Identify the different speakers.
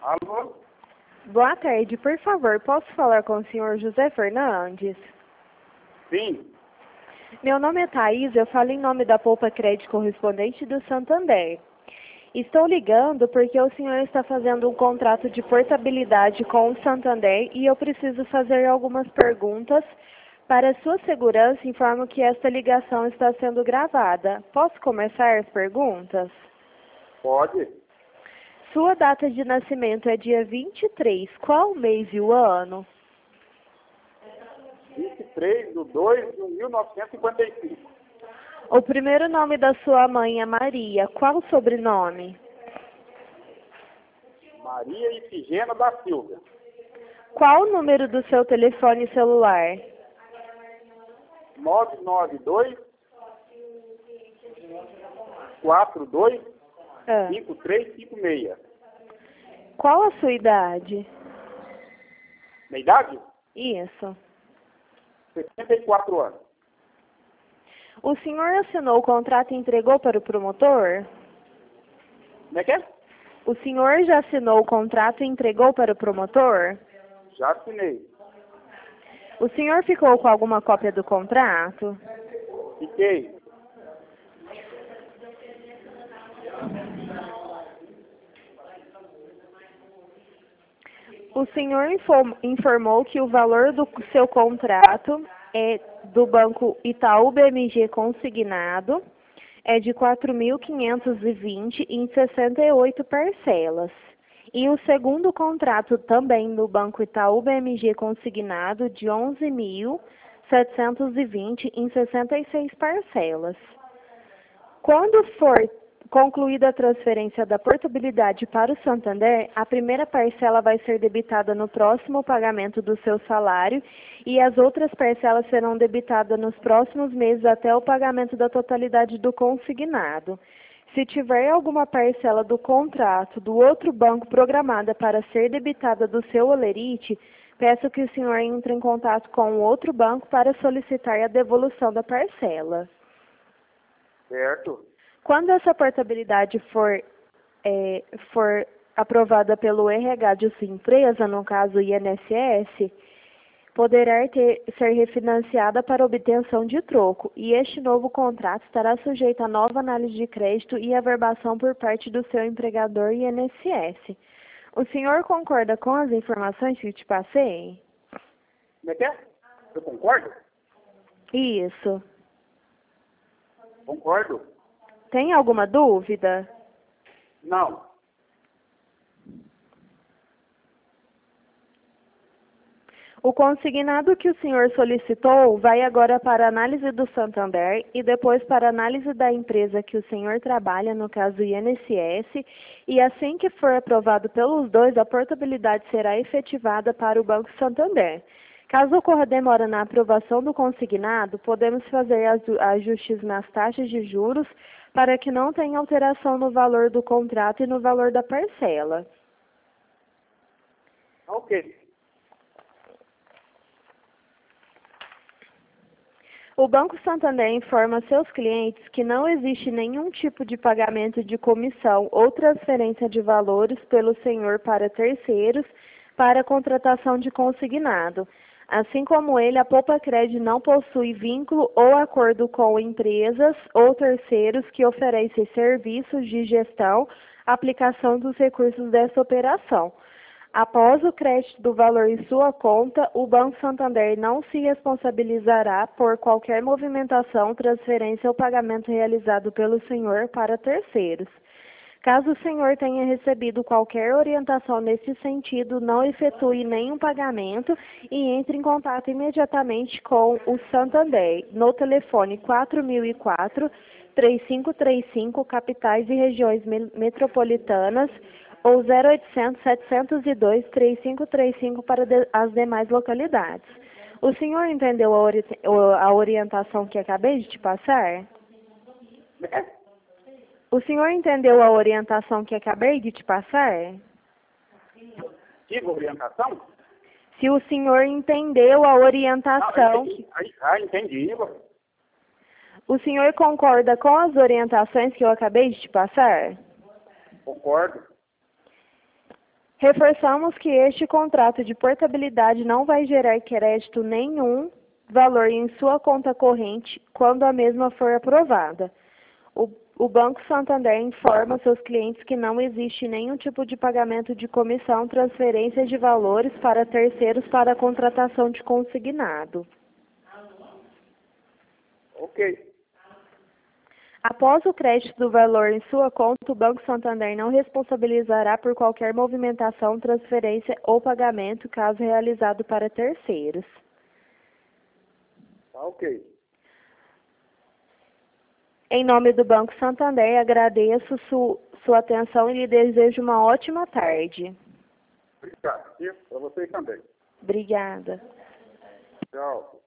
Speaker 1: Alô?
Speaker 2: Boa tarde, por favor, posso falar com o senhor José Fernandes?
Speaker 1: Sim.
Speaker 2: Meu nome é Thaís, eu falo em nome da Poupa Crédito Correspondente do Santander. Estou ligando porque o senhor está fazendo um contrato de portabilidade com o Santander e eu preciso fazer algumas perguntas. Para sua segurança, informo que esta ligação está sendo gravada. Posso começar as perguntas?
Speaker 1: Pode.
Speaker 2: Sua data de nascimento é dia 23. Qual o mês e o ano?
Speaker 1: 23/2/1955.
Speaker 2: O primeiro nome da sua mãe é Maria. Qual o sobrenome?
Speaker 1: Maria Ifigênia da Silva.
Speaker 2: Qual o número do seu telefone celular?
Speaker 1: 992 42
Speaker 2: Ah.
Speaker 1: 5356.
Speaker 2: Qual a sua idade?
Speaker 1: Minha idade?
Speaker 2: Isso.
Speaker 1: 64 anos.
Speaker 2: O senhor assinou o contrato e entregou para o promotor?
Speaker 1: Como é que é?
Speaker 2: O senhor já assinou o contrato e entregou para o promotor?
Speaker 1: Já assinei.
Speaker 2: O senhor ficou com alguma cópia do contrato?
Speaker 1: Fiquei.
Speaker 2: O senhor informou que o valor do seu contrato é do Banco Itaú BMG consignado é de 4.520 em 68 parcelas. E o segundo contrato também do Banco Itaú BMG consignado de 11.720 em 66 parcelas. Quando for concluída a transferência da portabilidade para o Santander, a primeira parcela vai ser debitada no próximo pagamento do seu salário e as outras parcelas serão debitadas nos próximos meses até o pagamento da totalidade do consignado. Se tiver alguma parcela do contrato do outro banco programada para ser debitada do seu holerite, peço que o senhor entre em contato com o outro banco para solicitar a devolução da parcela.
Speaker 1: Certo.
Speaker 2: Quando essa portabilidade for aprovada pelo RH de sua empresa, no caso o INSS, poderá ser refinanciada para obtenção de troco, e este novo contrato estará sujeito a nova análise de crédito e averbação por parte do seu empregador INSS. O senhor concorda com as informações que te passei?
Speaker 1: Como é que é? Eu concordo?
Speaker 2: Isso.
Speaker 1: Concordo.
Speaker 2: Tem alguma dúvida?
Speaker 1: Não.
Speaker 2: O consignado que o senhor solicitou vai agora para análise do Santander e depois para análise da empresa que o senhor trabalha, no caso INSS, e assim que for aprovado pelos dois, a portabilidade será efetivada para o Banco Santander. Caso ocorra demora na aprovação do consignado, podemos fazer ajustes nas taxas de juros para que não tenha alteração no valor do contrato e no valor da parcela.
Speaker 1: Ok.
Speaker 2: O Banco Santander informa seus clientes que não existe nenhum tipo de pagamento de comissão ou transferência de valores pelo senhor para terceiros para a contratação de consignado. Assim como ele, a Poupa Crédito não possui vínculo ou acordo com empresas ou terceiros que oferecem serviços de gestão, aplicação dos recursos dessa operação. Após o crédito do valor em sua conta, o Banco Santander não se responsabilizará por qualquer movimentação, transferência ou pagamento realizado pelo senhor para terceiros. Caso o senhor tenha recebido qualquer orientação nesse sentido, não efetue nenhum pagamento e entre em contato imediatamente com o Santander no telefone 4004-3535, capitais e regiões metropolitanas, ou 0800-702-3535 para as demais localidades. O senhor entendeu a orientação que acabei de te passar? O senhor entendeu a orientação que acabei de te passar?
Speaker 1: Tive orientação?
Speaker 2: Se o senhor entendeu a orientação...
Speaker 1: Entendi.
Speaker 2: O senhor concorda com as orientações que eu acabei de te passar?
Speaker 1: Concordo.
Speaker 2: Reforçamos que este contrato de portabilidade não vai gerar crédito nenhum valor em sua conta corrente quando a mesma for aprovada. O Banco Santander informa seus clientes que não existe nenhum tipo de pagamento de comissão, transferência de valores para terceiros para a contratação de consignado.
Speaker 1: Ok.
Speaker 2: Após o crédito do valor em sua conta, o Banco Santander não responsabilizará por qualquer movimentação, transferência ou pagamento, caso realizado para terceiros.
Speaker 1: Tá ok.
Speaker 2: Em nome do Banco Santander, agradeço sua atenção e lhe desejo uma ótima tarde.
Speaker 1: Obrigado. Para vocês também.
Speaker 2: Obrigada.
Speaker 1: Tchau.